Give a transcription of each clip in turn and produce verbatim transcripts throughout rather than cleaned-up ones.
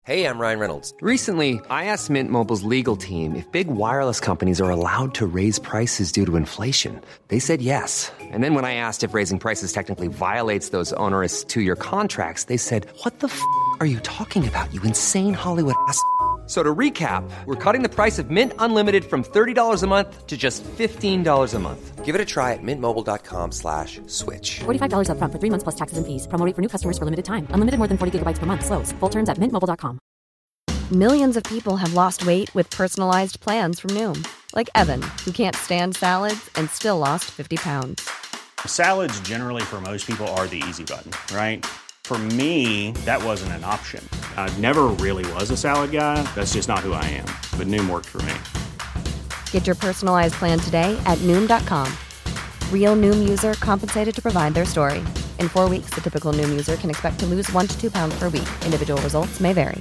Hey, I'm Ryan Reynolds. Recently, I asked Mint Mobile's legal team if big wireless companies are allowed to raise prices due to inflation. They said yes. And then when I asked if raising prices technically violates those onerous two-year contracts, they said, what the f*** are you talking about, you insane Hollywood ass f- So to recap, we're cutting the price of Mint Unlimited from thirty dollars a month to just fifteen dollars a month. Give it a try at mintmobile.com slash switch. forty-five dollars up front for three months plus taxes and fees. Promo rate for new customers for limited time. Unlimited more than forty gigabytes per month. Slows full terms at mint mobile dot com. Millions of people have lost weight with personalized plans from Noom. Like Evan, who can't stand salads and still lost fifty pounds. Salads generally for most people are the easy button, right? For me, that wasn't an option. I never really was a salad guy. That's just not who I am. But Noom worked for me. Get your personalized plan today at Noom dot com. Real Noom user compensated to provide their story. In four weeks, the typical Noom user can expect to lose one to two pounds per week. Individual results may vary.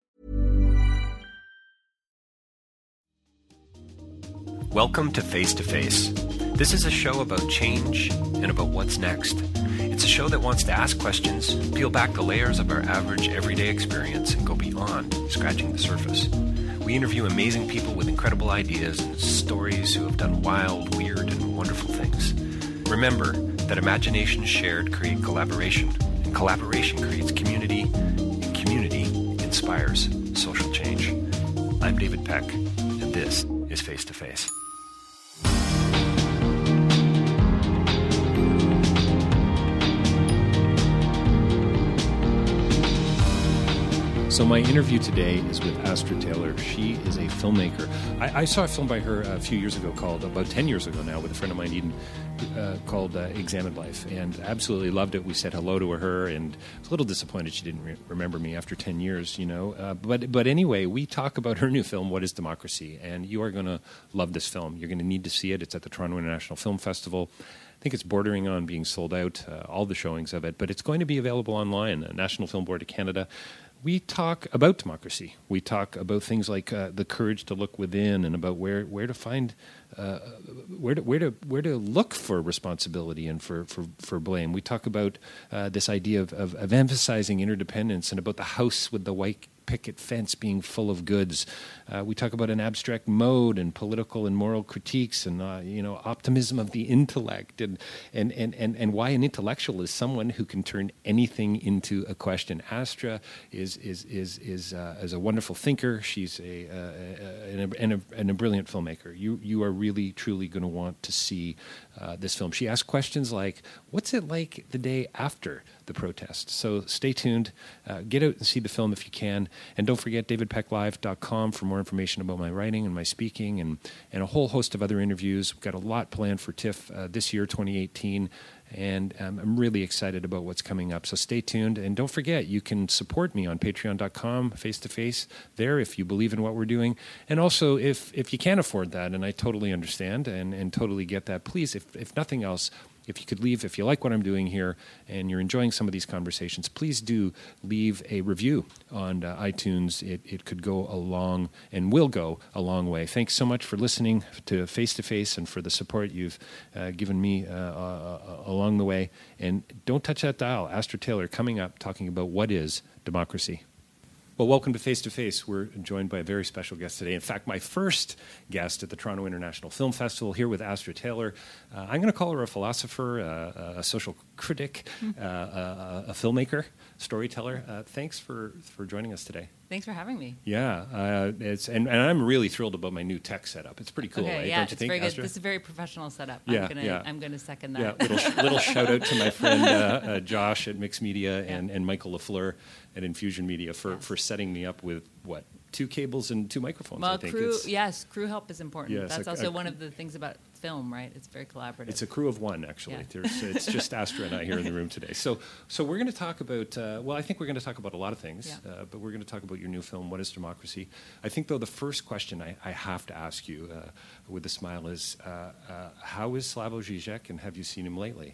Welcome to Face to Face. This is a show about change and about what's next. It's a show that wants to ask questions, peel back the layers of our average everyday experience, and go beyond scratching the surface. We interview amazing people with incredible ideas and stories who have done wild, weird, and wonderful things. Remember that imagination shared creates collaboration, and collaboration creates community, and community inspires social change. I'm David Peck, and this is Face to Face. So my interview today is with Astra Taylor. She is a filmmaker. I, I saw a film by her a few years ago called, about ten years ago now, with a friend of mine, Eden, uh, called uh, Examined Life, and absolutely loved it. We said hello to her, and I was a little disappointed she didn't re- remember me after ten years, you know. Uh, but but anyway, we talk about her new film, What is Democracy? And you are going to love this film. You're going to need to see it. It's at the Toronto International Film Festival. I think it's bordering on being sold out, uh, all the showings of it, but it's going to be available online, the National Film Board of Canada. We talk about democracy. We talk about things like uh, the courage to look within, and about where, where to find, uh, where to where to where to look for responsibility and for, for, for blame. We talk about uh, this idea of, of, of emphasizing interdependence, and about the house with the white picket fence being full of goods. Uh, we talk about an abstract mode and political and moral critiques, and uh, you know, optimism of the intellect, and and, and, and and why an intellectual is someone who can turn anything into a question. Astra is is is is uh, is a wonderful thinker. She's a, uh, a, and, a, and, a and a brilliant filmmaker. You you are really truly going to want to see uh, this film. She asks questions like, "What's it like the day after the protest?" So stay tuned. Uh, get out and see the film if you can. And don't forget david peck live dot com for more information about my writing and my speaking, and, and a whole host of other interviews. We've got a lot planned for TIFF uh, this year, twenty eighteen, and um, I'm really excited about what's coming up. So stay tuned. And don't forget, you can support me on patreon dot com, face-to-face there, if you believe in what we're doing. And also, if if you can't afford that, and I totally understand and, and totally get that, please, if if nothing else, if you could leave, if you like what I'm doing here and you're enjoying some of these conversations, please do leave a review on uh, iTunes. It, it could go a long and will go a long way. Thanks so much for listening to Face to Face and for the support you've uh, given me uh, uh, along the way. And don't touch that dial. Astra Taylor coming up talking about what is democracy. Well, welcome to Face to Face. We're joined by a very special guest today. In fact, my first guest at the Toronto International Film Festival, here with Astra Taylor. Uh, I'm going to call her a philosopher, uh, a social critic, uh, a, a filmmaker, storyteller. Uh, thanks for, for joining us today. Thanks for having me. Yeah, uh, it's and, and I'm really thrilled about my new tech setup. It's pretty cool, okay, right? yeah, Don't you it's think, very good. Astra? This is a very professional setup. Yeah, I'm gonna, yeah. I'm gonna second that. Yeah, little, sh- little shout out to my friend uh, uh, Josh at Mix Media and, yeah. and Michael LaFleur at Infusion Media for, yes. for setting me up with, what, two cables and two microphones, well, I think. crew, it's, yes, crew help is important. Yes, That's a- also a- one of the things about film, right? It's very collaborative. It's a crew of one, actually. Yeah. There's, it's just Astra and I here in the room today. So, so we're going to talk about. Uh, well, I think we're going to talk about a lot of things, Yeah. uh, but we're going to talk about your new film, What is Democracy? I think, though, the first question I, I have to ask you, uh, with a smile, is uh, uh, how is Slavoj Žižek, and have you seen him lately?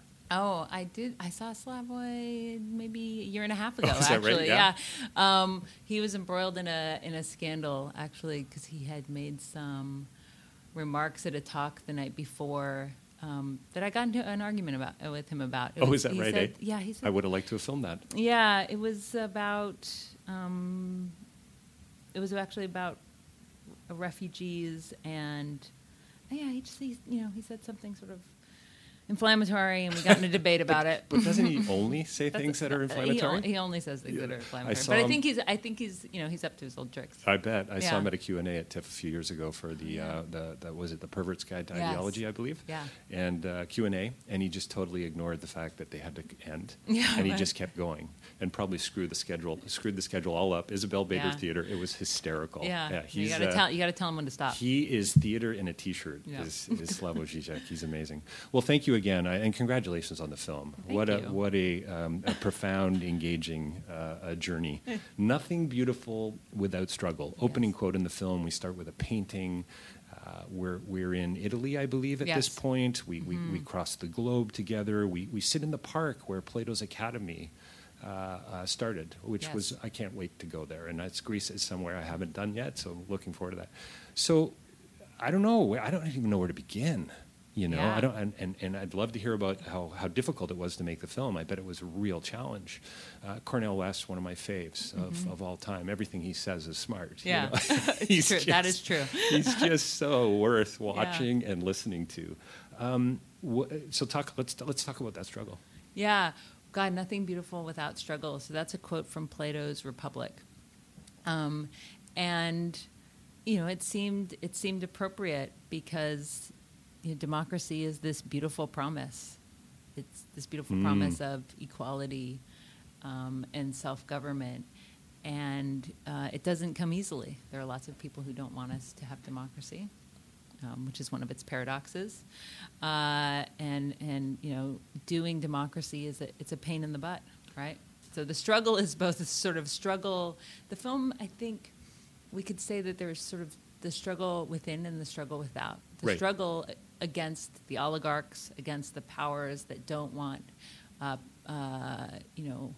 Oh, I did. I saw Slavoj maybe a year and a half ago. Oh, is that right? actually, Yeah. yeah. Um, he was embroiled in a in a scandal actually because he had made some remarks at a talk the night before um, that I got into an argument about uh, with him about. It Oh, was, is that he right? said- eh? Yeah, he said. I would have liked to have filmed that. Yeah, it was about um, it was actually about refugees, and yeah, he just he, you know he said something sort of inflammatory, and we got in a debate about but, it. But doesn't he only say things that are inflammatory? He, he only says things yeah. that are inflammatory. I But I him, think he's I think he's you know he's up to his old tricks. I bet. I yeah. saw him at a Q and A at TIFF a few years ago for the yeah. uh, the, the was it the Pervert's Guide to yes. Ideology, I believe. Yeah. And uh, Q and A, and he just totally ignored the fact that they had to end. Yeah, and he right. just kept going, and probably screwed the schedule screwed the schedule all up. Isabel Bader yeah. Theater. It was hysterical. Yeah. yeah you he's, got to uh, tell you got to tell him when to stop. He is theater in a T-shirt. Yeah. Is, is Slavoj Žižek. He's amazing. Well, thank you again, I, and congratulations on the film. Thank what you. a what a, um, a profound, engaging uh, a journey. Nothing beautiful without struggle. Opening Yes. quote in the film. We start with a painting. Uh, we're we're in Italy, I believe, at yes. this point. We, Mm-hmm. we we cross the globe together. We we sit in the park where Plato's Academy uh, uh, started, which Yes. was I can't wait to go there. And that's Greece is somewhere I haven't done yet, so looking forward to that. So I don't know. I don't even know where to begin. You know, Yeah. I don't, and, and, and I'd love to hear about how, how difficult it was to make the film. I bet it was a real challenge. Uh, Cornel West, one of my faves of, Mm-hmm. of all time. Everything he says is smart. you Yeah, know? it's He's true. just- That is true. He's just so worth watching and listening to. Um, wh- so talk. Let's let's talk about that struggle. Yeah, God, nothing beautiful without struggle. So that's a quote from Plato's Republic, um, and you know, it seemed it seemed appropriate because you know, democracy is this beautiful promise. It's this beautiful Mm. promise of equality um, and self-government, and uh, it doesn't come easily. There are lots of people who don't want us to have democracy, um, which is one of its paradoxes. Uh, and and you know, doing democracy is a, it's a pain in the butt, right? So the struggle is both a sort of struggle. The film, I think, we could say that there's sort of the struggle within and the struggle without. The Right. struggle against the oligarchs, against the powers that don't want, uh, uh, you know,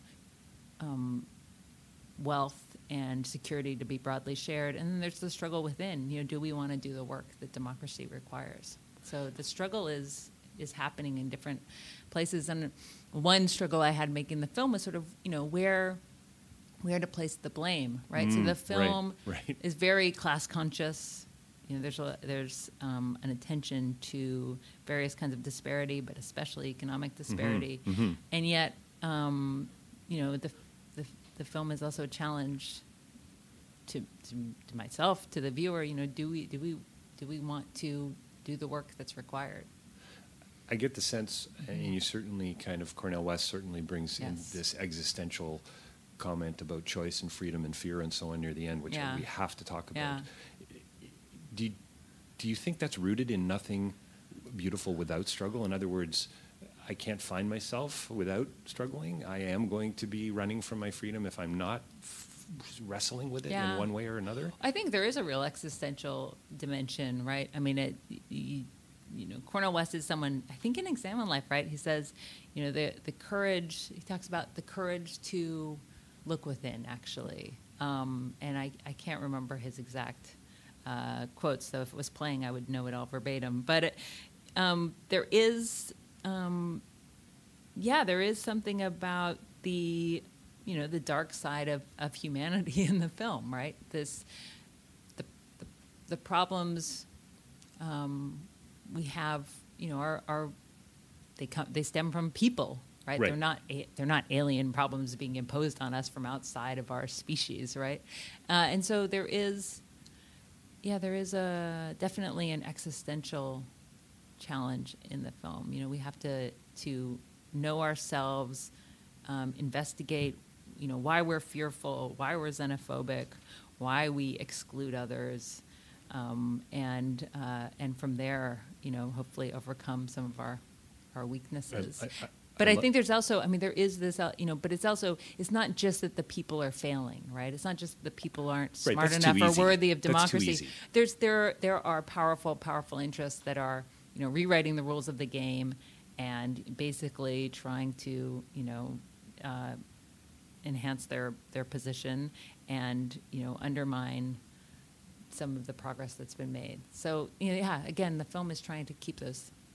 um, wealth and security to be broadly shared. And then there's the struggle within. You know, do we want to do the work that democracy requires? So the struggle is is happening in different places. And one struggle I had making the film was sort of, you know, where where to place the blame, right? so Mm, the film right, right. is very class conscious. You know, there's a, there's um, an attention to various kinds of disparity, but especially economic disparity. mhm. And yet, um, you know, the, the the film is also a challenge to, to to myself, to the viewer. You know, do we do we do we want to do the work that's required? I get the sense, and you certainly kind of Cornel West certainly brings Yes. in this existential comment about choice and freedom and fear and so on near the end, which Yeah. we have to talk about. Yeah. Do you, do you think that's rooted in nothing beautiful without struggle? In other words, I can't find myself without struggling. I am going to be running from my freedom if I'm not f- wrestling with it Yeah. in one way or another. I think there is a real existential dimension, right? I mean, it, you, you know, Cornel West is someone, I think in Examine Life, right? He says, you know, the, the courage, he talks about the courage to look within, actually. Um, and I, I can't remember his exact uh, quotes, so if it was playing, I would know it all verbatim. But it, um, there is, um, yeah, there is something about the, you know, the dark side of, of humanity in the film, right? This, the, the, the problems um, we have, you know, are, are they come, they stem from people, right? Right. They're not a, they're not alien problems being imposed on us from outside of our species, right? Uh, and so there is, yeah, there is a definitely an existential challenge in the film. You know, we have to to know ourselves, um, investigate, you know, why we're fearful, why we're xenophobic, why we exclude others, um, and uh, and from there, you know, hopefully overcome some of our our weaknesses. I- I- I- But I I lo- think there's also, I mean, there is this, uh, you know, but it's also, it's not just that the people are failing, right? It's not just that the people aren't Right, smart that's too enough or easy. worthy of That's too democracy. easy. There's there there are powerful, powerful interests that are, you know, rewriting the rules of the game and basically trying to, you know, uh, enhance their their position and, you know, undermine some of the progress that's been made. So, you know, yeah, again, the film is trying to keep those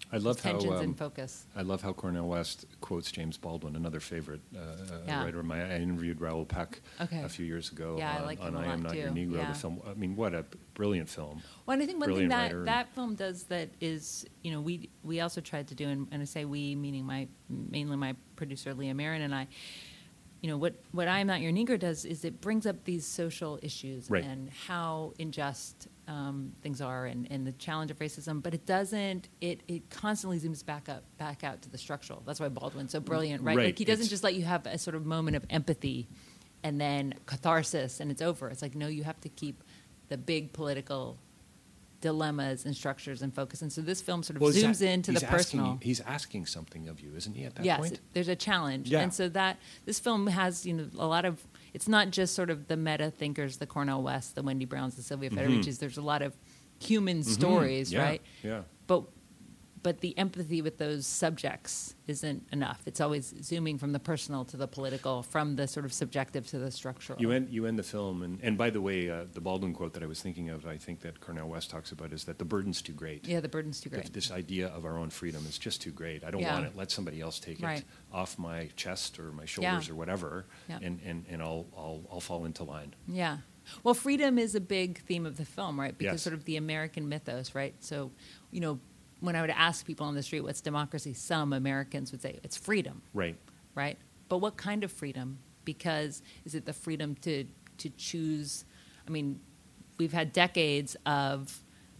I love Just how tensions um, and focus. I love how Cornel West quotes James Baldwin, another favorite uh, Yeah. writer of mine. I interviewed Raoul Peck Okay. a few years ago Yeah, I on, like on him a I Am lot, Not Your too. Negro, Yeah. the film. I mean, what a brilliant film. Well, and I think one Brilliant thing that writer and- that film does that is, you know, we we also tried to do, and, and I say we, meaning my mainly my producer Leah Marin and I. You know, what what I Am Not Your Negro does is it brings up these social issues Right. and how unjust um, things are, and, and the challenge of racism. But it doesn't. It it constantly zooms back up, back out to the structural. That's why Baldwin's so brilliant, right? Right. Like he doesn't It's- just let you have a sort of moment of empathy, and then catharsis, and it's over. It's like, no, you have to keep the big political dilemmas and structures and focus. And so this film sort of Well, he's zooms a- into he's the asking personal. you- he's asking something of you, isn't he, at that Yes, point? there's a challenge. Yeah. And so that this film has, you know, a lot of, it's not just sort of the meta thinkers, the Cornel West, the Wendy Browns, the Sylvia Federicis. There's a lot of human stories, Mm-hmm. Yeah, right? yeah. But but the empathy with those subjects isn't enough. It's always zooming from the personal to the political, from the sort of subjective to the structural. You end you end the film, and, and by the way, uh, the Baldwin quote that I was thinking of, I think that Cornel West talks about, is that the burden's too great. Yeah, the burden's too great. This, this idea of our own freedom is just too great. I don't Yeah. want it. Let somebody else take Right. it off my chest or my shoulders Yeah. or whatever, Yeah. and, and, and I'll, I'll I'll fall into line. Yeah. Well, freedom is a big theme of the film, right? Because Yes. sort of the American mythos, right? So, you know, when I would ask people on the street, what's democracy? Some Americans would say it's freedom, Right. right? But what kind of freedom? Because is it the freedom to, to choose? I mean, we've had decades of,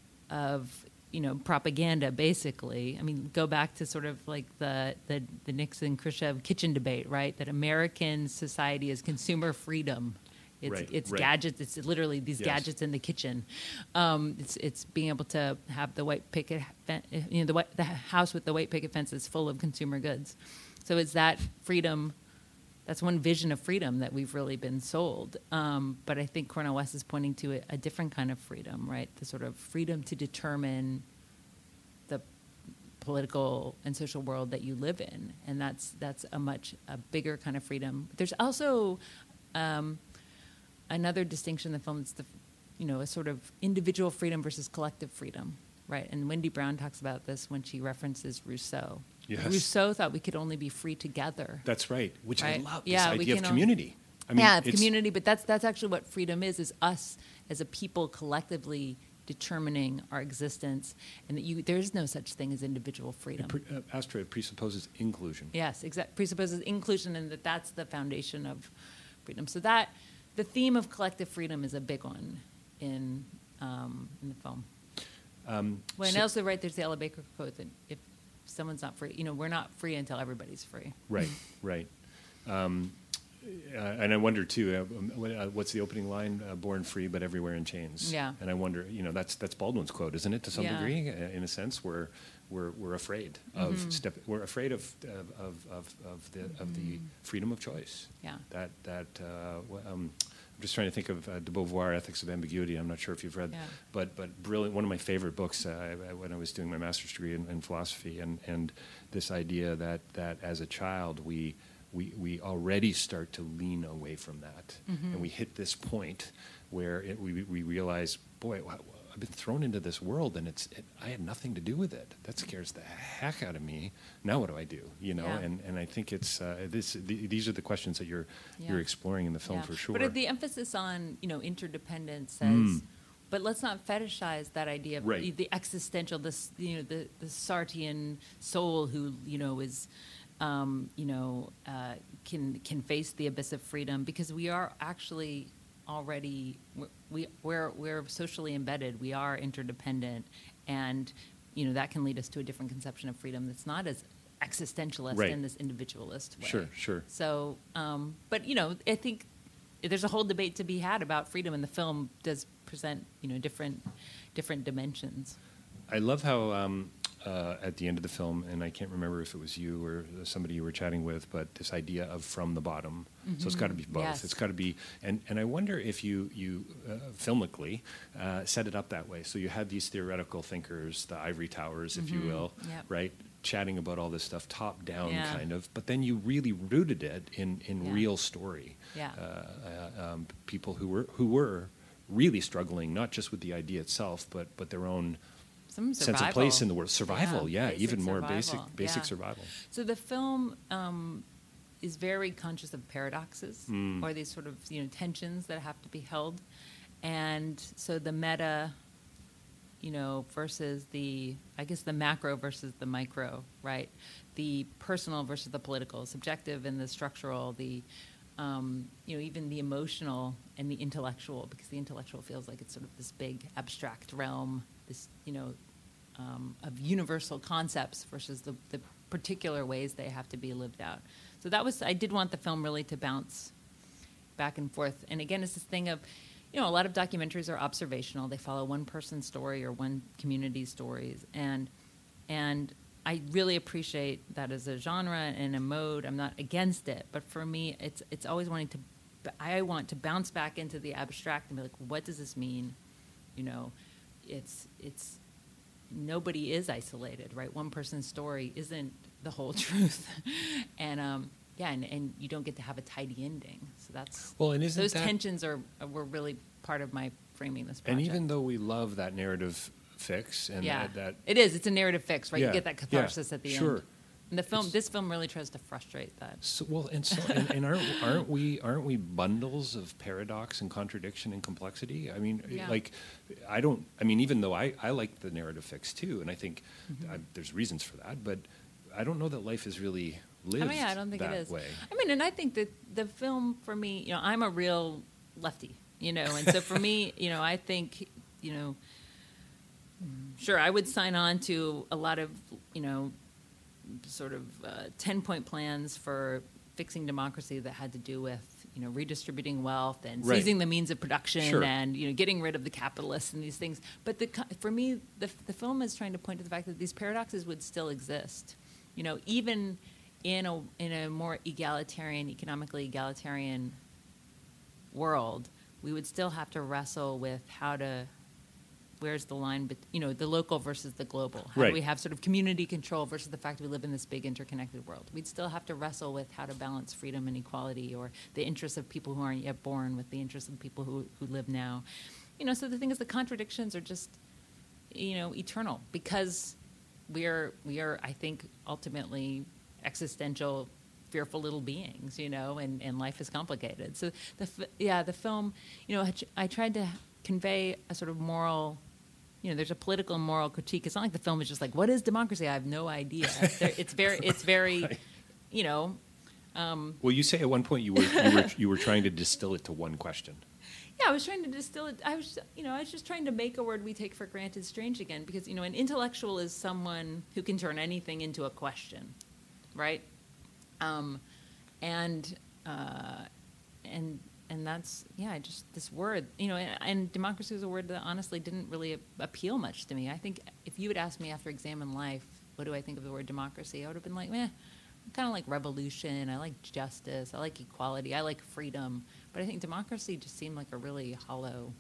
of, you know, propaganda, basically. I mean, go back to sort of like the, the, the Nixon-Khrushchev kitchen debate, right? That American society is consumer freedom. It's, Right, it's right. gadgets. It's literally these Yes. gadgets in the kitchen. Um, it's it's being able to have the white picket, fen- you know, the white, the house with the white picket fence is full of consumer goods. So it's that freedom. That's one vision of freedom that we've really been sold. Um, but I think Cornel West is pointing to a, a different kind of freedom, right? The sort of freedom to determine the political and social world that you live in, and that's that's a much a bigger kind of freedom. There's also um, another distinction in the film. It's the, you know, a sort of individual freedom versus collective freedom, right? And Wendy Brown talks about this when she references Rousseau. Yes. Rousseau thought we could only be free together. That's right. Which Right. I love. Yeah, this we idea of can all- community. I mean, yeah, it's- community, but that's that's actually what freedom is: is us as a people collectively determining our existence, and that you there is no such thing as individual freedom. It pre- uh, Astra, it presupposes inclusion. Yes, exact presupposes inclusion, and that that's the foundation of freedom. So that the theme of collective freedom is a big one in um, in the film. Um, Well, and so- also, right, there's the Ella Baker quote that if someone's not free, you know, we're not free until everybody's free. Right, right. Um, uh, and I wonder too, uh, um, what- uh, what's the opening line? Uh, "Born free, but everywhere in chains." Yeah. And I wonder, you know, that's that's Baldwin's quote, isn't it? To some Yeah. degree, uh, in a sense, we're we're we're afraid of Mm-hmm. step. We're afraid of of of, of, of the of the freedom of choice. Yeah. That that. Uh, wh- um, I'm just trying to think of uh, de Beauvoir, Ethics of Ambiguity. I'm not sure if you've read, Yeah. but but brilliant. One of my favorite books uh, I- I- when I was doing my master's degree in, in philosophy, and and this idea that that as a child we we we already start to lean away from that, and we hit this point where it, we we realize, boy, wow, I've been thrown into this world, and it's it, I had nothing to do with it. That scares the heck out of me. Now what do I do? You know, Yeah. and and I think it's uh, this. The, these are the questions that you're Yeah. you're exploring in the film Yeah. for sure. But the emphasis on, you know, interdependence says, Mm. but let's not fetishize that idea of Right. the existential, this, you know, the, the Sartrean soul who, you know, is, um, you know, uh, can can face the abyss of freedom, because we are actually already we we're we're socially embedded. We are interdependent, and you know that can lead us to a different conception of freedom that's not as existentialist Right. in this individualist way. Sure, sure. So, um, but you know, I think there's a whole debate to be had about freedom, and the film does present, you know, different different dimensions. I love how um, uh, at the end of the film, and I can't remember if it was you or somebody you were chatting with, but this idea of from the bottom. So it's got to be both. Yes. It's got to be, and, and I wonder if you you uh, filmically uh, set it up that way. So you had these theoretical thinkers, the ivory towers, if you will, Yep. right, chatting about all this stuff, top down Yeah. kind of. But then you really rooted it in in Yeah. real story. Yeah. Uh, uh, um, people who were who were really struggling, not just with the idea itself, but but their own some sense survival. of place in the world. Survival, yeah, basic even more survival, basic basic yeah. survival. So the film um, is very conscious of paradoxes Mm. or these sort of you know tensions that have to be held, and so the meta, you know, versus the I guess the macro versus the micro, right? The personal versus the political, subjective and the structural, the um, you know even the emotional and the intellectual, because the intellectual feels like it's sort of this big abstract realm, this you know um, of universal concepts versus the, the particular ways they have to be lived out. So that was I did want the film really to bounce back and forth. And again, it's this thing of, you know, a lot of documentaries are observational. They follow one person's story or one community's stories, and and I really appreciate that as a genre and a mode. I'm not against it, but for me, it's it's always wanting to. I want to bounce back into the abstract and be like, what does this mean? You know, it's it's nobody is isolated, right? One person's story isn't the whole truth, and um, yeah, and, and you don't get to have a tidy ending. So that's Well, and isn't those that- tensions are were really part of my framing this project. And even though we love that narrative fix and yeah, that, that it is. It's a narrative fix, right? Yeah, You get that yeah, catharsis at the sure. end. And the film, It's- this film really tries to frustrate that. So, well, and so, and, and aren't aren't we aren't we bundles of paradox and contradiction and complexity? I mean, Yeah. like, I don't. I mean, even though I I like the narrative fix too, and I think Mm-hmm. I, there's reasons for that, but I don't know that life is really lived I mean, yeah, I don't think that it is. way. I mean, and I think that the film for me, you know, I'm a real lefty, you know, and so for me, you know, I think, you know, sure, I would sign on to a lot of, you know, sort of uh, ten-point plans for fixing democracy that had to do with, you know, redistributing wealth and Right. seizing the means of production Sure. and, you know, getting rid of the capitalists and these things. But the, co- for me, the, the film is trying to point to the fact that these paradoxes would still exist. You know, even in a in a more egalitarian, economically egalitarian world, we would still have to wrestle with how to, where's the line, bet- you know, the local versus the global. How Right. do we have sort of community control versus the fact that we live in this big interconnected world? We'd still have to wrestle with how to balance freedom and equality, or the interests of people who aren't yet born with the interests of people who, who live now. You know, so the thing is, the contradictions are just, you know, eternal, because we are, we are, I think, ultimately existential, fearful little beings, you know, and, and life is complicated. So, the f- yeah, the film, you know, I, ch- I tried to convey a sort of moral, you know, there's a political and moral critique. It's not like the film is just like, what is democracy? I have no idea. There, it's very, it's very, Right. you know. Well, you say at one point you were you were you were trying to distill it to one question. Yeah, I was trying to distill it. I was, you know, I was just trying to make a word we take for granted strange again, because, you know, an intellectual is someone who can turn anything into a question, right? Um, and uh, and and that's yeah, just this word, you know. And, and democracy is a word that honestly didn't really appeal much to me. I think if you had asked me after Examine Life, what do I think of the word democracy, I would have been like, meh. Kind of like revolution. I like justice. I like equality. I like freedom. But I think democracy just seemed like a really hollow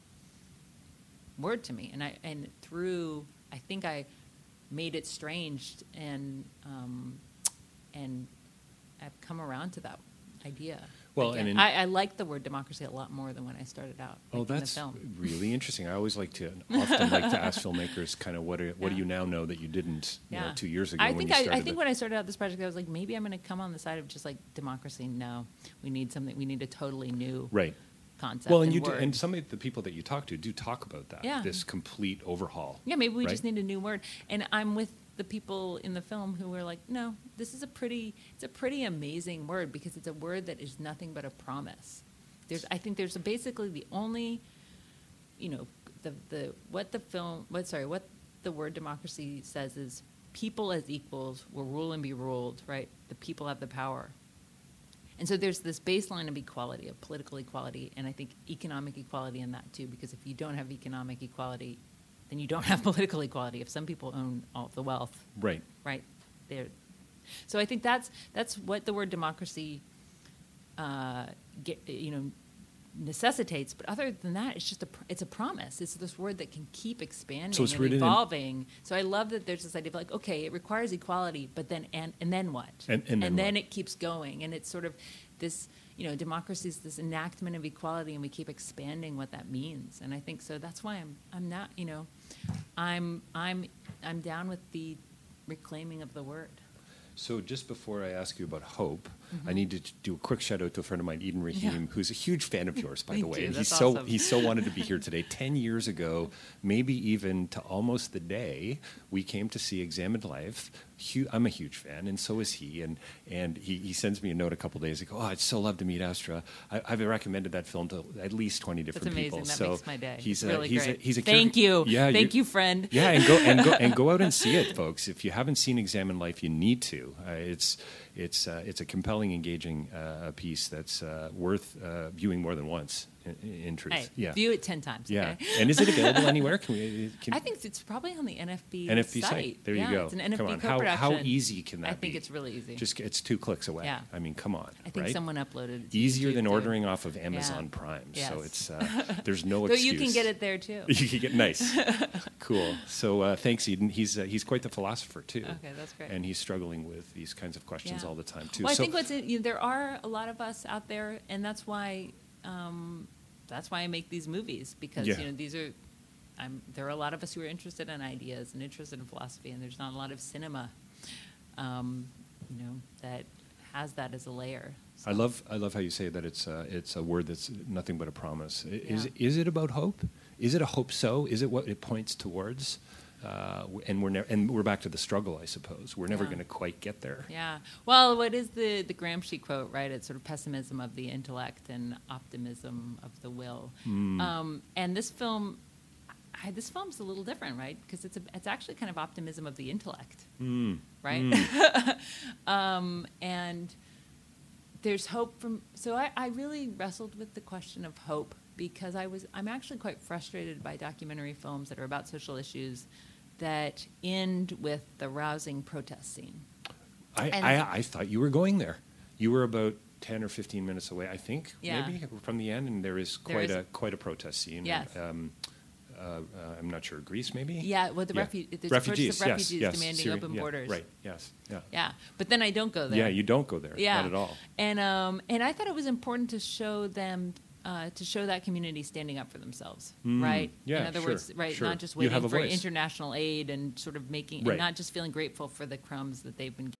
word to me. And I and through, I think I made it strange, and um, and I've come around to that idea. Well, again. and in- I, I like the word democracy a lot more than when I started out. Oh, like, in the that's film. really interesting. I always like to often like to ask filmmakers kind of what are, what do Yeah. you now know that you didn't you know, Yeah. two years ago I when think you I, started I think the- when I started out this project, I was like, maybe I'm going to come on the side of just like democracy. No, we need something. We need a totally new right. concept. Well, and you do, word. and some of the people that you talk to do talk about that. Yeah. This complete overhaul. Yeah, maybe we right? just need a new word. And I'm with the people in the film who were like, no, this is a pretty, it's a pretty amazing word, because it's a word that is nothing but a promise. There's, I think there's a, basically the only, you know, the the what the film, what sorry, what the word democracy says is people as equals will rule and be ruled, right? The people have the power. And so there's this baseline of equality, of political equality, and I think economic equality in that too, because if you don't have economic equality, then you don't have political equality. If some people own all the wealth, Right. right? There. So I think that's that's what the word democracy, uh, get, you know, necessitates. But other than that, it's just a pr- it's a promise. It's this word that can keep expanding So it's and written in- evolving. So I love that there's this idea of like, okay, it requires equality, but then and and then what? And- and then then what? it keeps going, and it's sort of this. You know, democracy is this enactment of equality, and we keep expanding what that means. And I think so. That's why I'm I'm not. You know, I'm I'm I'm down with the reclaiming of the word. So just before I ask you about hope, Mm-hmm. I need to do a quick shout out to a friend of mine, Eden Rahim, Yeah. who's a huge fan of yours, by the Thank way. you. And That's he's so awesome. he so wanted to be here today. Ten years ago, maybe even to almost the day, we came to see Examined Life. Hu- I'm a huge fan, and so is he. And and he, he sends me a note a couple days ago. Oh, I'd so love to meet Astra. I, I've recommended that film to at least twenty different That's amazing. people. That so makes my day. He's It's a, really he's great. a he's a Thank you. Yeah, Thank you, friend. Yeah, and go and go and go out and see it, folks. If you haven't seen Examined Life, you need to. Uh, it's it's uh, it's a compelling, engaging uh, piece that's uh, worth uh, viewing more than once. In, in truth, Hey, yeah, view it ten times. yeah. Okay? And is it available anywhere? Can we? Can, I think it's probably on the N F B N F B site. site. There yeah, you go. It's an N F B Come on. How, co-production. how easy can that I be? think it's really easy. Just it's two clicks away. Yeah. I mean, come on. I think right? someone uploaded it. to Easier YouTube than too. ordering off of Amazon Yeah. Prime. Yes. So it's uh, there's no Though excuse. you can get it there too. You can get nice, cool. So uh, thanks, Eden. He's uh, he's quite the philosopher too. Okay, that's great. And he's struggling with these kinds of questions Yeah. all the time too. Well, so, I think what's in, you know, there are a lot of us out there, and that's why um, that's why I make these movies because Yeah. you know these are. I'm, there are a lot of us who are interested in ideas and interested in philosophy, and there's not a lot of cinema, um, you know, that has that as a layer. So, I love I love how you say that it's uh, it's a word that's nothing but a promise. I- Is Yeah. is it about hope? Is it a hope so? Is it what it points towards? Uh, w- and we're never and we're back to the struggle, I suppose. We're never Yeah. going to quite get there. Yeah. Well, what is the the Gramsci quote? Right? It's sort of pessimism of the intellect and optimism of the will. Hmm. Um, and this film. I, this film's a little different, right? Because it's a, it's actually kind of optimism of the intellect, Mm. right? um, and there's hope from. So I, I really wrestled with the question of hope because I was I'm actually quite frustrated by documentary films that are about social issues that end with the rousing protest scene. I, And- I I thought you were going there. You were about ten or fifteen minutes away, I think, Yeah. maybe from the end, and there is There quite is- a quite a protest scene. Yes. Um, uh, uh, I'm not sure. Greece, maybe. Yeah, well, the Yeah. refu- there's refugees. a of refugees yes, yes. demanding Syria- open yeah, borders. Right. Yes. Yeah. Yeah, but then I don't go there. Yeah. You don't go there. Yeah. Not at all. And um, and I thought it was important to show them, uh, to show that community standing up for themselves, Mm, right? yeah, In other sure, words, right, sure. not just You waiting have a for voice. international aid and sort of making, Right. and not just feeling grateful for the crumbs that they've been.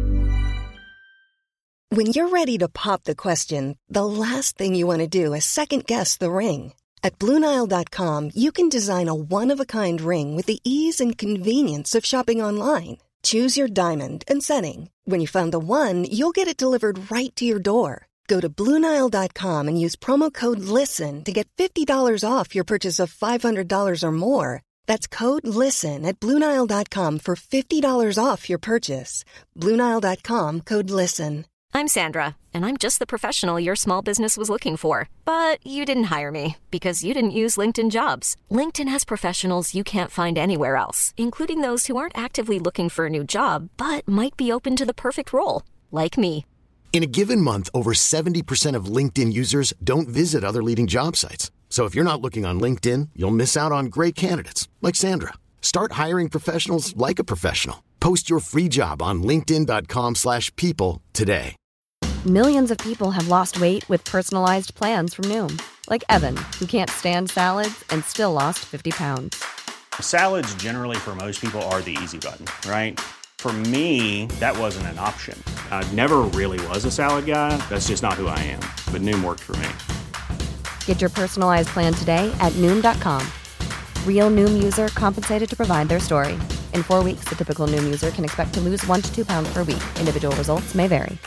When you're ready to pop the question, the last thing you want to do is second-guess the ring. At Blue Nile dot com, you can design a one-of-a-kind ring with the ease and convenience of shopping online. Choose your diamond and setting. When you find the one, you'll get it delivered right to your door. Go to Blue Nile dot com and use promo code LISTEN to get fifty dollars off your purchase of five hundred dollars or more. That's code LISTEN at Blue Nile dot com for fifty dollars off your purchase. Blue Nile dot com, code LISTEN. I'm Sandra, and I'm just the professional your small business was looking for. But you didn't hire me because you didn't use LinkedIn Jobs. LinkedIn has professionals you can't find anywhere else, including those who aren't actively looking for a new job, but might be open to the perfect role, like me. In a given month, over seventy percent of LinkedIn users don't visit other leading job sites. So if you're not looking on LinkedIn, you'll miss out on great candidates like Sandra. Start hiring professionals like a professional. Post your free job on linkedin dot com slash people today. Millions of people have lost weight with personalized plans from Noom, like Evan, who can't stand salads and still lost fifty pounds. Salads generally for most people are the easy button, right? For me, that wasn't an option. I never really was a salad guy. That's just not who I am. But Noom worked for me. Get your personalized plan today at Noom dot com. Real Noom user compensated to provide their story. In four weeks, the typical Noom user can expect to lose one to two pounds per week. Individual results may vary.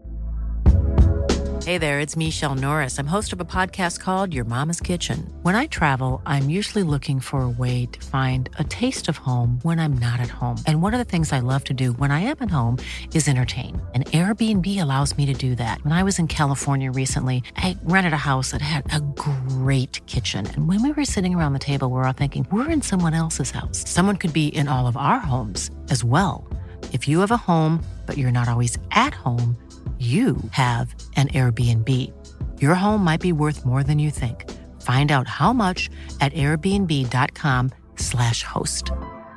Hey there, it's Michelle Norris. I'm host of a podcast called Your Mama's Kitchen. When I travel, I'm usually looking for a way to find a taste of home when I'm not at home. And one of the things I love to do when I am at home is entertain. And Airbnb allows me to do that. When I was in California recently, I rented a house that had a great kitchen. And when we were sitting around the table, we were all thinking, we're in someone else's house. Someone could be in all of our homes as well. If you have a home, but you're not always at home, you have an Airbnb. Your home might be worth more than you think. Find out how much at airbnb dot com slash host.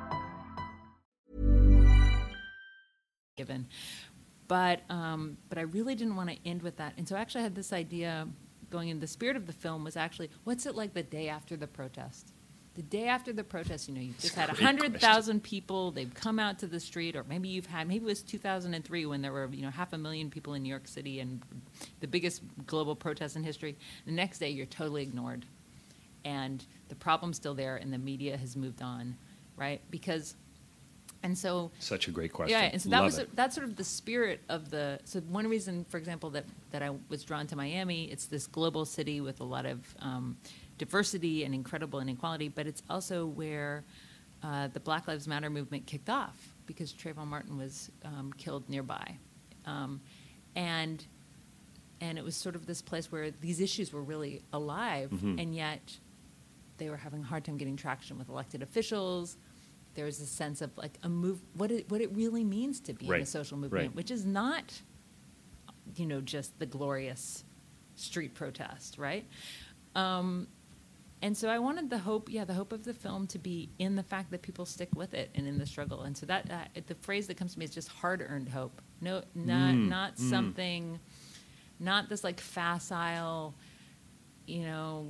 Given, but um, but I really didn't want to end with that, and so actually I had this idea going in the spirit of the film was actually what's it like the day after the protest, the day after the protest, you know, you've just had Great one hundred thousand people, they've come out to the street, or maybe you've had, maybe it was two thousand three when there were, you know, half a million people in New York City and the biggest global protest in history. The next day, you're totally ignored. And the problem's still there, and the media has moved on, right? Because, and so... Such a great question. Yeah, and so that Love was it. that's sort of the spirit of the... So one reason, for example, that, that I was drawn to Miami, it's this global city with a lot of um, diversity and incredible inequality, but it's also where uh, the Black Lives Matter movement kicked off, because Trayvon Martin was um, killed nearby. Um, and and it was sort of this place where these issues were really alive, Mm-hmm. and yet they were having a hard time getting traction with elected officials. There was a sense of like a move, what it, what it really means to be Right. in a social movement, Right. which is not, you know, just the glorious street protest, right? Um, and so I wanted the hope, yeah, the hope of the film to be in the fact that people stick with it and in the struggle. And so that uh, the phrase that comes to me is just hard-earned hope. No, not Mm, not mm. something, not this like facile, you know,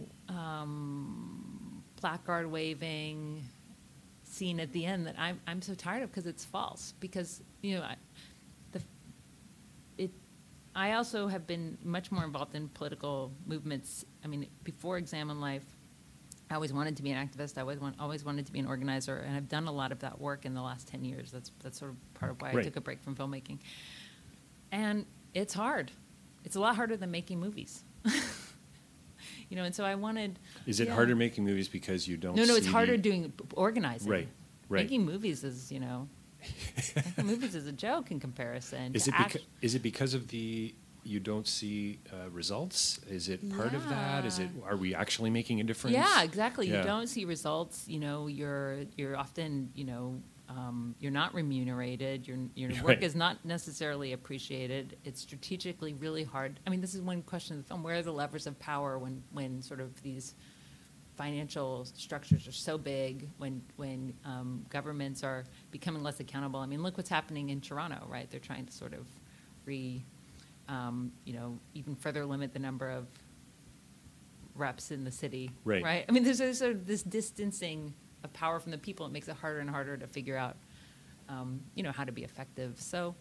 um, placard waving scene at the end that I'm I'm so tired of, because it's false. Because you know, I, the it. I also have been much more involved in political movements. I mean, before Examine Life, I always wanted to be an activist. I always want, always wanted to be an organizer, and I've done a lot of that work in the last ten years. That's that's sort of part of why I Right. took a break from filmmaking. And it's hard. It's a lot harder than making movies. You know, and so I wanted. Is it yeah. harder making movies because you don't No, no, it's see harder the- doing organizing. Right, right. Making movies is, you know, making movies is a joke in comparison. Is to it, act- beca- is it because of the you don't see uh, results? Is it part of that? Is it Yeah. are we actually making a difference? Yeah, exactly. Yeah. You don't see results. You know, you're you're often, you know, um, you're not remunerated. Your your work Right. is not necessarily appreciated. It's strategically really hard. I mean, this is one question of the film: where are the levers of power when when sort of these financial structures are so big, when when um, governments are becoming less accountable? I mean, look what's happening in Toronto, right? They're trying to sort of re, um, you know, even further limit the number of reps in the city, Right. right? I mean, there's, there's sort of this distancing of power from the people. It makes it harder and harder to figure out, um, you know, how to be effective. So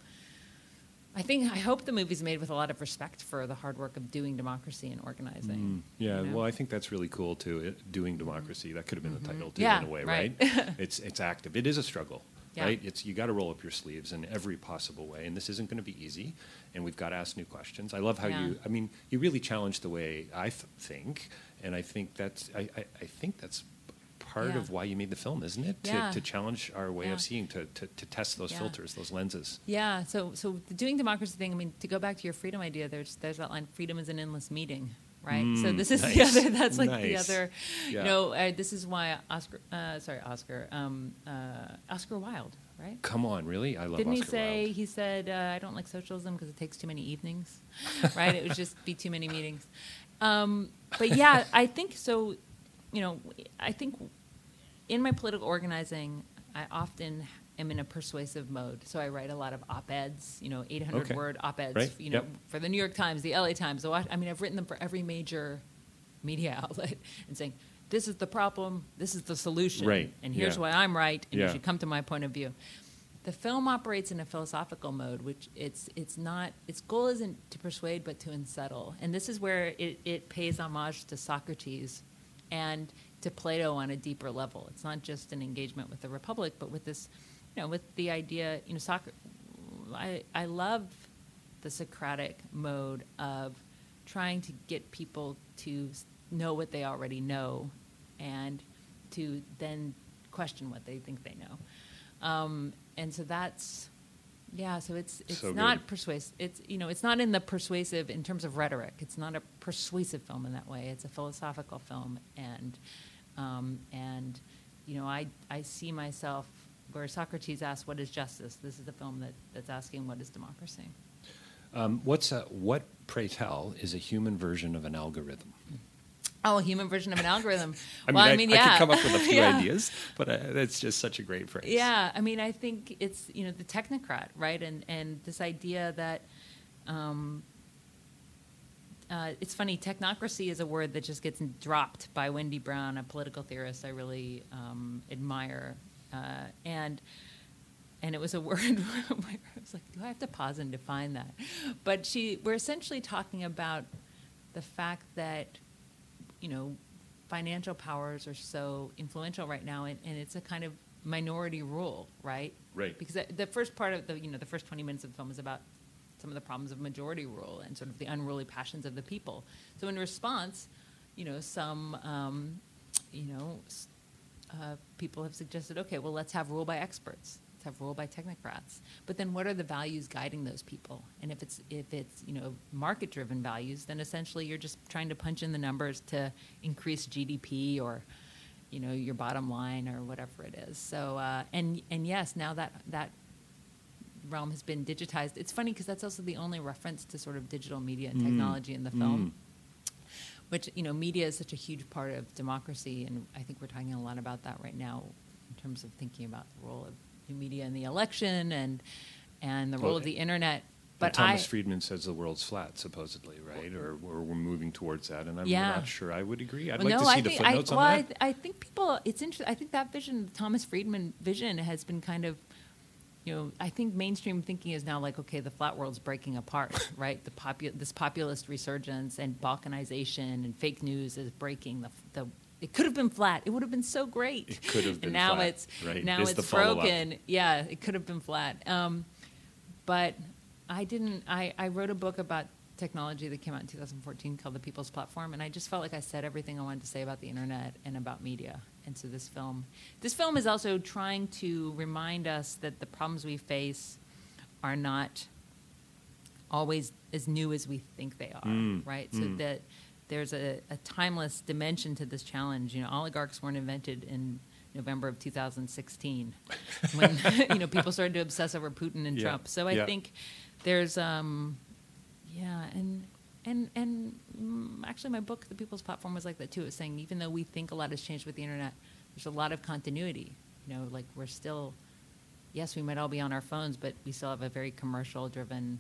I think, I hope the movie's made with a lot of respect for the hard work of doing democracy and organizing. Mm, yeah, you know? well, I think that's really cool too. It, doing democracy, that could have been the title too, Yeah, in a way, right. right? it's it's active. It is a struggle, Yeah. right? It's you got to roll up your sleeves in every possible way, and this isn't going to be easy. And we've got to ask new questions. I love how Yeah. you. I mean, you really challenge the way I th- think, and I think that's. I, I, I think that's part Yeah. of why you made the film, isn't it? To, Yeah. to challenge our way Yeah. of seeing, to, to, to test those Yeah. filters, those lenses. Yeah, so so the doing democracy thing, I mean, to go back to your freedom idea, there's there's that line, freedom is an endless meeting, right? so Mm, this is the nice, other, that's like the nice. other, Yeah. you know, uh, this is why Oscar, uh, sorry, Oscar, um, uh, Oscar Wilde, right? Come on, really? I love Didn't Oscar he say, Wilde. he said, uh, I don't like socialism because it takes too many evenings, right? It would just be too many meetings. Um, but yeah, I think so, you know, I think in my political organizing, I often am in a persuasive mode. So I write a lot of op-eds, you know, eight hundred Okay. word op-eds, Right. you know, Yep. for the New York Times, the L A Times. The Wash- I mean, I've written them for every major media outlet and saying, this is the problem, this is the solution, Right. and here's Yeah. why I'm right, and Yeah. you should come to my point of view. The film operates in a philosophical mode, which it's it's not, its goal isn't to persuade but to unsettle. And this is where it, it pays homage to Socrates and to Plato on a deeper level. It's not just an engagement with the Republic, but with this, you know, with the idea, you know, Socrates, I, I love the Socratic mode of trying to get people to s- know what they already know and to then question what they think they know. Um, and so that's, yeah, so it's it's So not good. persuasive. It's, you know, it's not in the persuasive in terms of rhetoric. It's not a persuasive film in that way. It's a philosophical film, and um, and you know, I I see myself where Socrates asked, "What is justice?" This is the film that, that's asking, "What is democracy?" Um, what's a, what, pray tell, is a human version of an algorithm? Oh, a human version of an algorithm. I well, mean, I mean, I, yeah, I could come up with a few Yeah. ideas, but uh, that's just such a great phrase. Yeah, I mean, I think it's, you know, the technocrat, right? And and this idea that, um, uh, it's funny. Technocracy is a word that just gets dropped by Wendy Brown, a political theorist I really um, admire, uh, and and it was a word where I was like, do I have to pause and define that? But she, we're essentially talking about the fact that, you know, financial powers are so influential right now, and, and it's a kind of minority rule, right? Right. Because the, the first part of the, you know, the first twenty minutes of the film is about some of the problems of majority rule and sort of the unruly passions of the people. So in response, you know, some, um, you know, uh, people have suggested, okay, well, let's have rule by experts. Let's have rule by technocrats. But then what are the values guiding those people? And if it's, if it's you know, market-driven values, then essentially you're just trying to punch in the numbers to increase G D P or, you know, your bottom line or whatever it is. So, uh, and and yes, now that that realm has been digitized. It's funny because that's also the only reference to sort of digital media and technology mm. in the film, mm. which, you know, media is such a huge part of democracy, and I think we're talking a lot about that right now in terms of thinking about the role of media in the election and and the role well, of the internet. But Thomas I, Friedman says the world's flat, supposedly, right? Or, or we're moving towards that, and I'm yeah. not sure I would agree. I'd well, like no, to see I the think, footnotes I, on well, that. I, th- I think people, it's interesting. I think that vision, the Thomas Friedman vision, has been kind of, you know, I think mainstream thinking is now like, okay, the flat world's breaking apart, right? The popu- this populist resurgence and balkanization and fake news is breaking the the. It could have been flat. It would have been so great. It could have been and now flat. It's, right. Now it's it's the broken. Yeah, it could have been flat. Um, but I didn't. I, I wrote a book about technology that came out in two thousand fourteen called The People's Platform, and I just felt like I said everything I wanted to say about the internet and about media. And so this film, this film is also trying to remind us that the problems we face are not always as new as we think they are, mm. right? So mm. that there's a, a timeless dimension to this challenge. You know, oligarchs weren't invented in November of two thousand sixteen when, you know, people started to obsess over Putin and yeah. Trump. So I yeah. think there's, um, yeah, and and and mm, actually my book, The People's Platform, was like that too. It was saying even though we think a lot has changed with the internet, there's a lot of continuity. You know, like we're still, yes, we might all be on our phones, but we still have a very commercial-driven,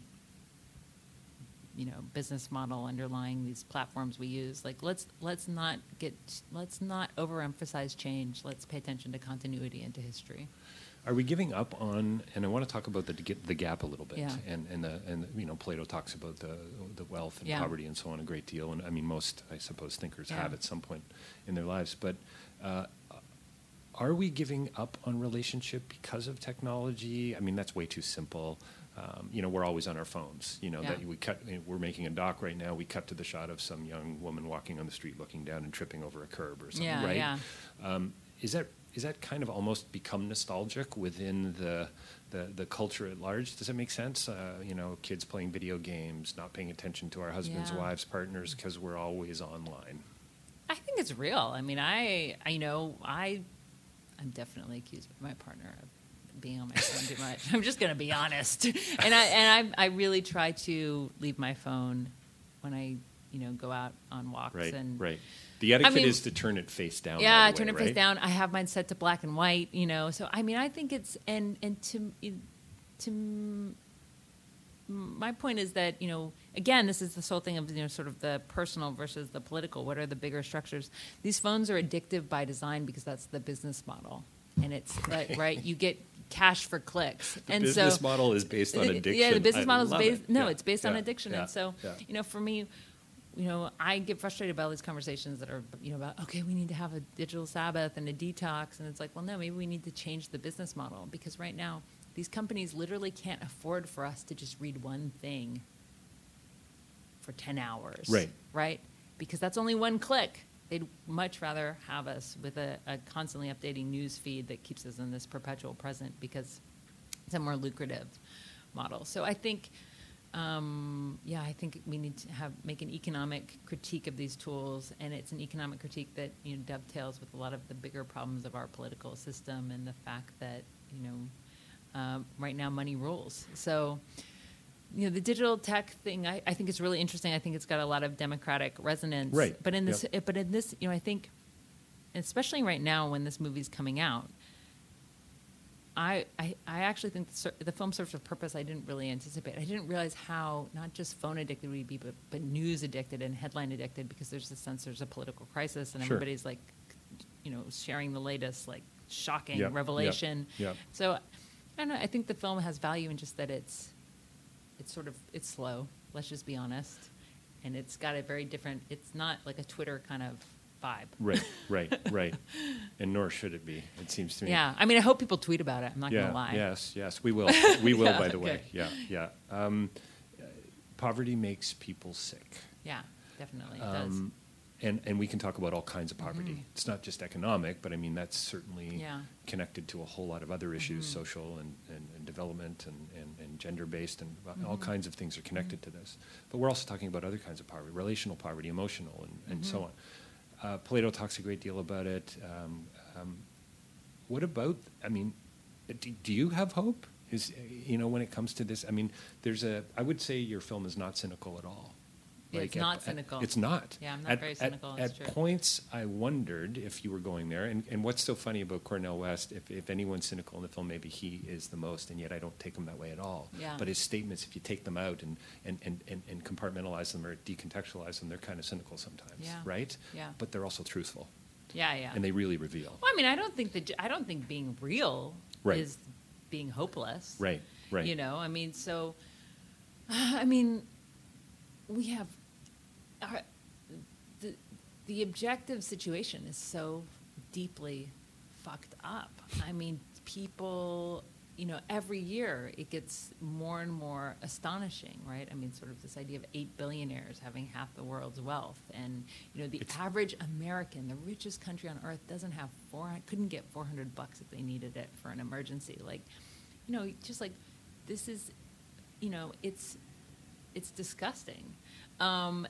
you know, business model underlying these platforms we use. Like let's let's not get let's not overemphasize change. Let's pay attention to continuity and to history. Are we giving up on? And I want to talk about the the gap a little bit. Yeah. And and the and you know, Plato talks about the the wealth and yeah. poverty and so on a great deal. And I mean, most I suppose thinkers yeah. have at some point in their lives. But uh, are we giving up on relationship because of technology? I mean, that's way too simple. Um, you know, we're always on our phones. You know, yeah. that we cut. We're making a doc right now. We cut to the shot of some young woman walking on the street, looking down and tripping over a curb or something. Yeah, right? yeah. Um, is that is that kind of almost become nostalgic within the the, the culture at large? Does it make sense? Uh, you know, kids playing video games, not paying attention to our husbands, Yeah. wives, partners, because we're always online. I think it's real. I mean, I, I you know, I, I'm definitely accused by my partner of being on my phone too much. I'm just going to be honest. And I and I I really try to leave my phone when I, you know, go out on walks. Right, and right. The etiquette I mean, is to turn it face down. Yeah, right turn away, it face right? down. I have mine set to black and white, you know. So I mean, I think it's and and to to my point is that, you know, again, this is this whole thing of, you know, sort of the personal versus the political. What are the bigger structures? These phones are addictive by design because that's the business model, and it's right. Like, right, you get cash for clicks. The and business so, model is based on addiction. Yeah, the business I model is love based. it. No, yeah. it's based yeah. on addiction. Yeah. And so, yeah. you know, for me, you know, I get frustrated by all these conversations that are, you know, about, okay, we need to have a digital Sabbath and a detox. And it's like, well, no, maybe we need to change the business model, because right now these companies literally can't afford for us to just read one thing for ten hours. Right. Right? Because that's only one click. They'd much rather have us with a, a constantly updating news feed that keeps us in this perpetual present, because it's a more lucrative model. So I think, um, yeah, I think we need to have make an economic critique of these tools, and it's an economic critique that, you know, dovetails with a lot of the bigger problems of our political system and the fact that, you know, um, right now money rules. So, you know, the digital tech thing, I, I think it's really interesting. I think it's got a lot of democratic resonance. Right. But in this, Yep. but in this, you know, I think, especially right now when this movie's coming out, I, I, I actually think the, ser- the film serves a purpose I didn't really anticipate. I didn't realize how not just phone addicted we'd be, but, but news addicted and headline addicted, because there's this sense there's a political crisis and Sure. everybody's like, you know, sharing the latest like shocking Yep, revelation. yep, yep. So I don't know. I think the film has value in just that it's it's sort of it's slow. Let's just be honest, and it's got a very different. It's not like a Twitter kind of vibe. Right, right, right. And nor should it be, it seems to me. Yeah, I mean, I hope people tweet about it. I'm not yeah, going to lie. Yes, yes, we will. We will, Yeah, by the okay. way. Yeah, yeah. Um, uh, poverty makes people sick. Yeah, definitely it Um, and, and we can talk about all kinds of poverty. Mhm. It's not just economic, but I mean, that's certainly Yeah. connected to a whole lot of other issues, Mhm. social and, and, and development and, and, and gender-based, and all Mhm. kinds of things are connected to this. But we're also talking about other kinds of poverty, relational poverty, emotional, and, and so Mhm. on. Uh, Plato talks a great deal about it. Um, um, what about, I mean, do, do you have hope? Is, you know, when it comes to this, I mean, there's a, I would say your film is not cynical at all. Yeah, it's at- not at- cynical. it's not. Yeah, I'm not At- very at- cynical, At, it's true. points, I wondered if you were going there. And, and what's so funny about Cornel West, if, if anyone's cynical in the film, maybe he is the most, and yet I don't take him that way at all. Yeah. But his statements, if you take them out and, and, and, and, and compartmentalize them or decontextualize them, they're kind of cynical sometimes, Yeah. right? Yeah. But they're also truthful. Yeah, yeah. And they really reveal. Well, I mean, I don't think that I don't think being real Right. is being hopeless. Right, right. You know, I mean, so I mean, we have our, the the objective situation is so deeply fucked up. I mean, people, you know, every year it gets more and more astonishing, right? I mean, sort of this idea of eight billionaires having half the world's wealth, and you know, the average American, the richest country on earth, doesn't have four, couldn't get four hundred bucks if they needed it for an emergency. Like, you know, just like this is, you know, it's it's disgusting. Um,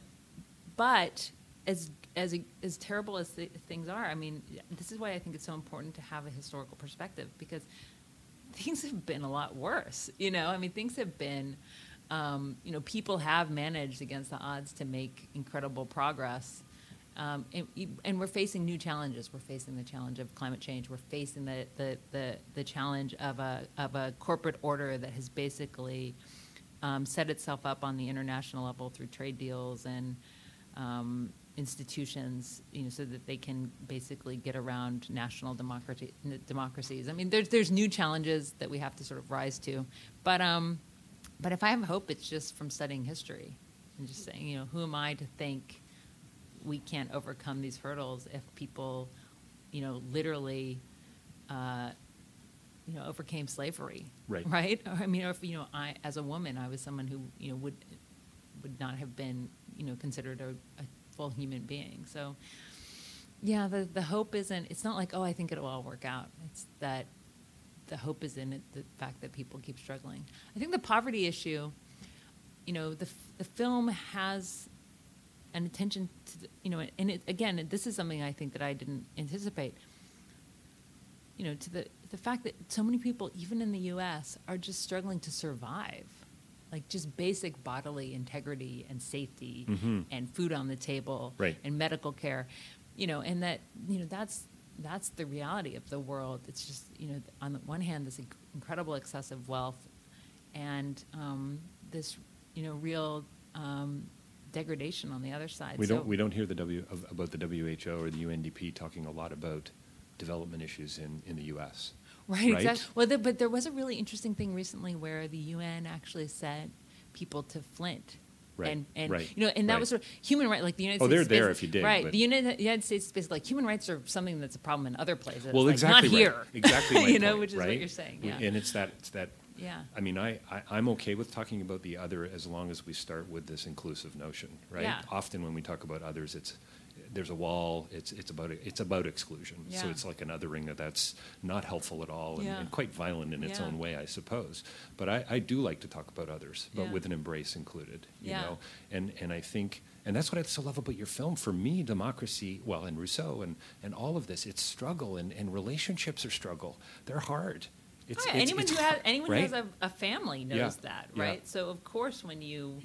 but as as as terrible as the things are, I mean, this is why I think it's so important to have a historical perspective, because things have been a lot worse. You know, I mean, things have been, um, you know, people have managed against the odds to make incredible progress. Um, and, and we're facing new challenges. We're facing the challenge of climate change. We're facing the the, the, the challenge of a of a corporate order that has basically um, set itself up on the international level through trade deals and um, institutions, you know, so that they can basically get around national democracy, democracies. I mean, there's there's new challenges that we have to sort of rise to, but um, but if I have hope, it's just from studying history and just saying, you know, who am I to think we can't overcome these hurdles if people, you know, literally, uh, you know, overcame slavery, Right. Right? Or, I mean, or if, you know, I, as a woman, I was someone who, you know, would would not have been, you know, considered a, a full human being. So, yeah, the the hope isn't. It's not like, oh, I think it'll all work out. It's that the hope is in it, the fact that people keep struggling. I think the poverty issue, you know, the the film has an attention to, the, you know, and it, again, this is something I think that I didn't anticipate. You know, to the the fact that so many people, even in the U S, are just struggling to survive, like just basic bodily integrity and safety, Mhm. and food on the table, Right. and medical care, you know, and that, you know, that's that's the reality of the world. It's just, you know, on the one hand, this inc- incredible excessive wealth, and um, this, you know, real um, degradation on the other side. We So- don't we don't hear the W of, about the W H O or the U N D P talking a lot about development issues in, in the U S. Right, exactly. Well, there, but there was a really interesting thing recently where the U N actually sent people to Flint. Right, And, and right, you know, and that right. was sort of human rights, like the United Oh, States. they're is there basi- if you dig, Right. but- The United, United States is basically like human rights are something that's a problem in other places. Well, like, exactly not right. here. Exactly my you know, point, which is right? what you're saying. We- Yeah. And it's that it's that. Yeah. I mean, I, I I'm okay with talking about the other as long as we start with this inclusive notion, right? Yeah. Often when we talk about others, it's there's a wall. It's it's about it's about exclusion. So Yeah. it's like an othering that that's not helpful at all and, Yeah. and quite violent in its Yeah. own way, I suppose. But I, I do like to talk about others, but Yeah. with an embrace included. You Yeah. know, and and I think. And that's what I so love about your film. For me, democracy, well, and Rousseau and, and all of this, it's struggle, and, and relationships are struggle. They're hard. It's, Oh, yeah, it's- anyone it's who has hard, anyone right? who has a, a family knows Yeah, that, yeah. right? So of course, when you Yeah.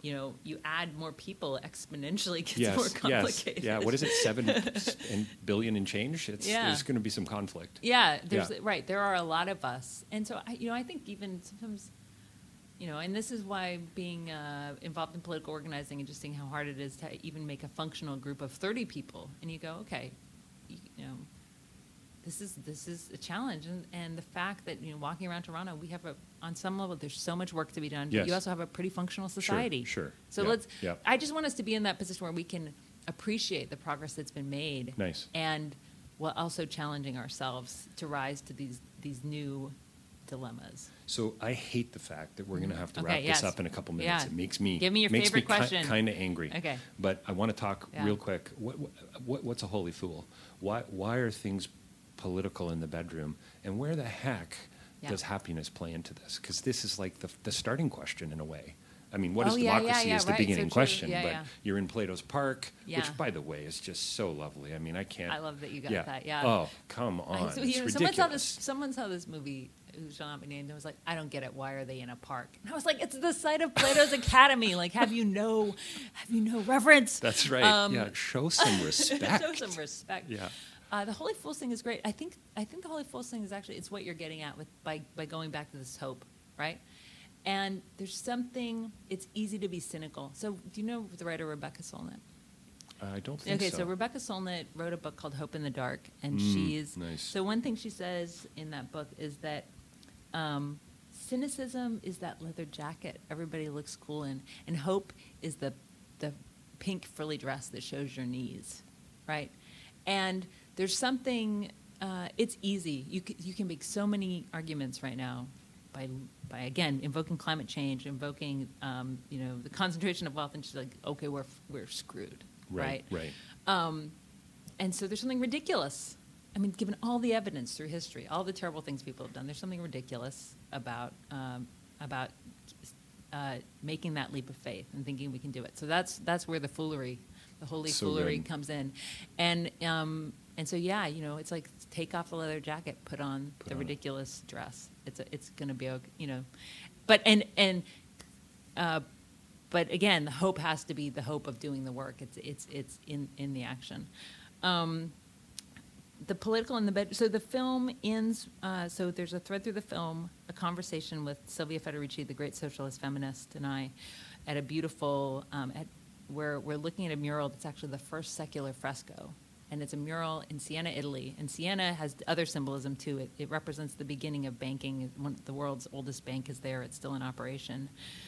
you know, you add more people, exponentially gets yes, more complicated. Yes. Yeah. What is it? Seven and billion and change? It's, yeah. There's going to be some conflict. Yeah. There's yeah. right. There are a lot of us, and so I, you know, I think even sometimes, you know, and this is why being uh, involved in political organizing and just seeing how hard it is to even make a functional group of thirty people, and you go, okay, you, you know. This is this is a challenge, and, and the fact that, you know, walking around Toronto, we have a on some level there's so much work to be done. Yes. But you also have a pretty functional society. Sure. sure. So yeah. let's. Yeah. I just want us to be in that position where we can appreciate the progress that's been made. Nice. And while also challenging ourselves to rise to these these new dilemmas. So I hate the fact that we're going to have to Okay, wrap yes. this up in a couple minutes. Yeah. It makes me Give me your makes favorite me ki- question. kind of angry. Okay. But I want to talk Yeah. real quick. What, what what's a holy fool? Why why are things political in the bedroom, and where the heck Yeah. does happiness play into this? Because this is like the the starting question in a way. I mean, what Oh, is yeah, democracy yeah, yeah, is the right. beginning So true. question, Yeah, but yeah. you're in Plato's Park, Yeah. which, by the way, is just so lovely. I mean, I can't. I love that you got yeah. that. Yeah. Oh, come I- on. so, it's you know, ridiculous. someone saw this. Someone saw this movie who shall not be named and was like, "I don't get it. Why are they in a park?" And I was like, "It's the site of Plato's Academy. Like, have you no, have you no reverence?" That's right. Um, yeah, show some respect. Show some respect. Yeah. Uh, the Holy Fools thing is great. I think. I think the Holy Fools thing is actually it's what you're getting at with by by going back to this hope, right? And there's something. It's easy to be cynical. So, do you know the writer Rebecca Solnit? I don't think Okay, so. so Rebecca Solnit wrote a book called Hope in the Dark, and Mm, she's nice. so one thing she says in that book is that um, cynicism is that leather jacket everybody looks cool in, and hope is the the pink frilly dress that shows your knees, right? And there's something. Uh, it's easy. You c- you can make so many arguments right now by by again invoking climate change, invoking um, you know the concentration of wealth, and she's like, okay, we're we're screwed. Right, Right. right. Um, and so there's something ridiculous. I mean, given all the evidence through history, all the terrible things people have done, there's something ridiculous about um, about uh, making that leap of faith and thinking we can do it. So that's that's where the foolery, the holy So foolery, good. comes in, and um, and so yeah, you know, it's like take off the leather jacket, put on Put the on it. ridiculous dress. It's a, it's going to be okay, you know, but and and. Uh, But again, the hope has to be the hope of doing the work. It's it's it's in, in the action. Um, the political in the bed. So the film ends. Uh, so there's a thread through the film, a conversation with Silvia Federici, the great socialist feminist, and I, at a beautiful. Um, at where we're looking at a mural that's actually the first secular fresco, and it's a mural in Siena, Italy. And Siena has other symbolism too. It, it represents the beginning of banking. One, the world's oldest bank is there. It's still in operation.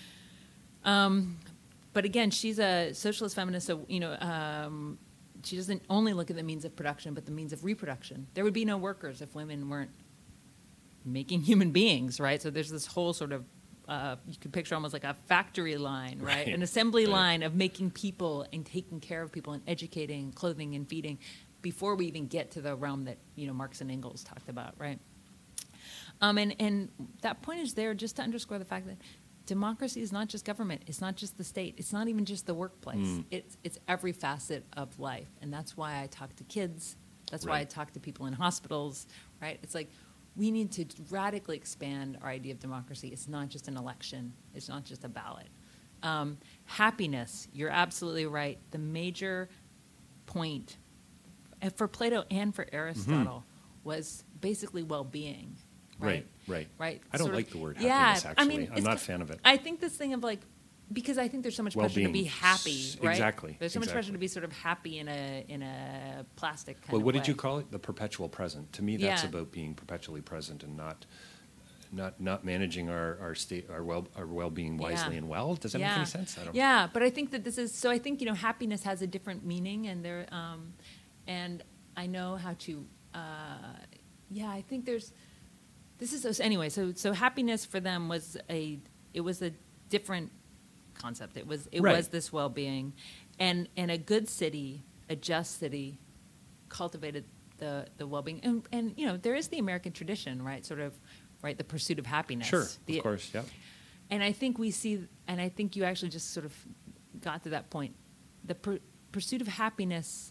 Um, but again, she's a socialist feminist, so, you know, um, she doesn't only look at the means of production, but the means of reproduction. There would be no workers if women weren't making human beings, right? So there's this whole sort of, uh, you could picture almost like a factory line, right? Right, An assembly right. line of making people and taking care of people and educating, clothing and feeding before we even get to the realm that, you know, Marx and Engels talked about, right? Um, and, and that point is there just to underscore the fact that democracy is not just government. It's not just the state. It's not even just the workplace. Mm. It's it's every facet of life, and that's why I talk to kids. That's why I Right. talk to people in hospitals. Right? It's like we need to radically expand our idea of democracy. It's not just an election. It's not just a ballot. Um, happiness. You're absolutely right. The major point uh, for Plato and for Aristotle was basically well-being. Right, right. Right. I don't Sort of- like the word yeah, happiness, I actually. mean, I'm it's not a c- fan of it. I think this thing of like, because I think there's so much pressure to Well-being. be happy, S- right? exactly, There's so much exactly. pressure to be sort of happy in a in a plastic kind Well, of what way. did you call it? The perpetual present. To me, that's Yeah. about being perpetually present and not not not managing our our state our well our well-being wisely Yeah. and well. Does that yeah. make any sense? I don't Yeah, but I think that this is so. I think you know, happiness has a different meaning, and there, um, and I know how to. Uh, yeah, I think there's. This is so, anyway. So so happiness for them was a. It was a different concept. It was it Right. was this well-being, and and a good city, a just city, cultivated the the well-being, and and you know there is the American tradition, right? Sort of, right, the pursuit of happiness. Sure, The- of course, yeah. And I think we see, and I think you actually just sort of got to that point. The per, pursuit of happiness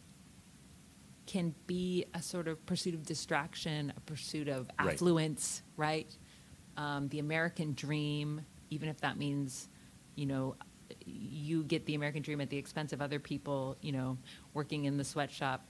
can be a sort of pursuit of distraction, a pursuit of Right. affluence, right? Um, the American dream, even if that means, you know, you get the American dream at the expense of other people, you know, working in the sweatshop.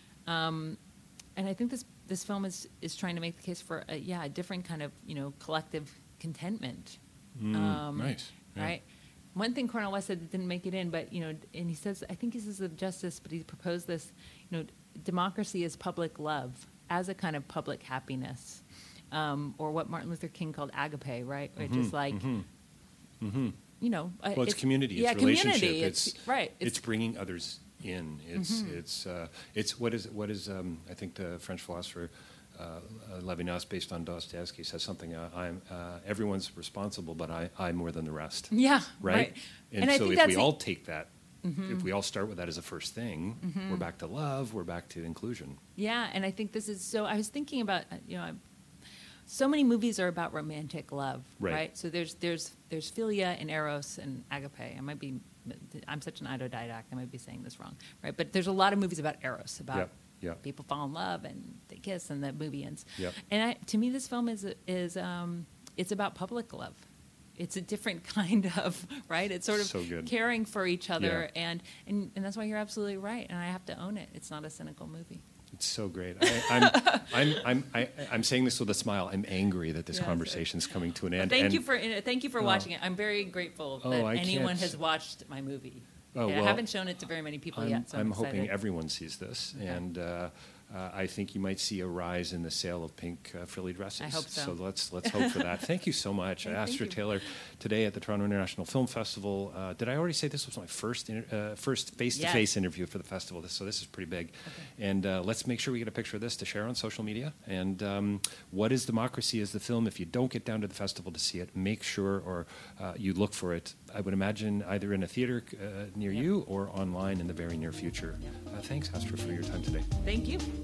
Um, and I think this this film is is trying to make the case for a, yeah a different kind of, you know, collective contentment. Mm, um, nice. Yeah. Right. One thing Cornel West said that didn't make it in, but, you know, and he says, I think he says of justice, but he proposed this, you know, democracy is public love as a kind of public happiness, um, or what Martin Luther King called agape, right? Which mm-hmm, is like, mm-hmm, mm-hmm. you know, well, it's, it's community, it's yeah, relationship, community. it's, it's right, it's, it's, bringing others in. It's mm-hmm. it's uh, it's what is what is um, I think the French philosopher uh, uh, Levinas, based on Dostoevsky, says something. Uh, I'm uh, everyone's responsible, but I I more than the rest. Yeah, right. right. And, and I so think if that's we the, all take that. Mm-hmm. If we all start with that as a first thing, mm-hmm. we're back to love. We're back to inclusion. Yeah, and I think this is so. I was thinking about, you know, I'm, so many movies are about romantic love, right. right? So there's there's there's philia and eros and agape. I might be, I'm such an autodidact. I might be saying this wrong, right? But there's a lot of movies about eros, about yep. Yep. people fall in love and they kiss and the movie ends. Yep. And I, to me, this film is is um, it's about public love. It's a different kind of, right? It's sort of so good. caring for each other, yeah. and, and and that's why you're absolutely right. And I have to own it. It's not a cynical movie. It's so great. I, I'm, I'm, I'm, I, I'm saying this with a smile. I'm angry that this yes. conversation is coming to an end. Well, thank and, you for thank you for oh. watching it. I'm very grateful oh, that I anyone can't. has watched my movie. Oh, yeah, well, I haven't shown it to very many people I'm, yet, so I'm, I'm excited. hoping everyone sees this, okay. and uh, uh, I think you might see a rise in the sale of pink uh, frilly dresses. I hope so. So let's let's hope for that. Thank you so much, hey, Astra Taylor, today at the Toronto International Film Festival. Uh, did I already say this was my first inter- uh, first face-to-face yes. interview for the festival? This, so this is pretty big, okay. and uh, let's make sure we get a picture of this to share on social media. And um, What is Democracy is the film. If you don't get down to the festival to see it, make sure or uh, you look for it. I would imagine either in a theater uh, near yep. you or online in the very near future. Yep. Uh, thanks, Astra, for your time today. Thank you.